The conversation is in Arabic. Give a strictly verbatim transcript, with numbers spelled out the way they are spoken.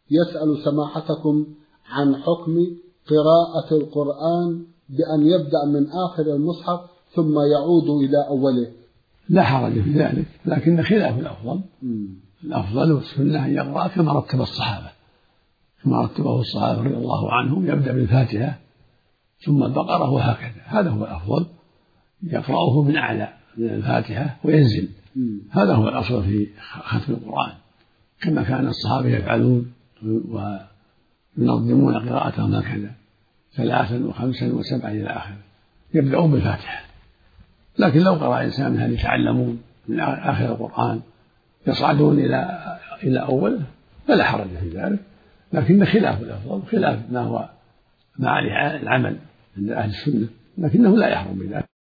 يسأل سماحتكم عن حكم قراءة القرآن بأن يبدأ من آخر المصحف ثم يعود إلى أوله. لا حرج في ذلك، لكن خلاف الأفضل. م. الأفضل والسنة أن يقرأ كما رتب الصحابة، كما رتبه الصحابة رضي الله عنهم، يبدأ بالفاتحة ثم البقرة وهكذا، هذا هو الأفضل، يقرأه من أعلى من الفاتحة وينزل. م. هذا هو الأصل في ختم القرآن، كما كان الصحابة يفعلون وينظمون قراءتهم هكذا، ثلاثا وخمسا وسبعا إلى آخره، يبدأون بالفاتحة. لكن لو قرأ إنسان من هل يتعلمون من آخر القرآن يصعدون إلى إلى أوله فلا حرج في ذلك، لكن خلاف الأفضل، خلاف ما هو مع العمل عند أهل السنة، لكنه لا يحرم بذلك.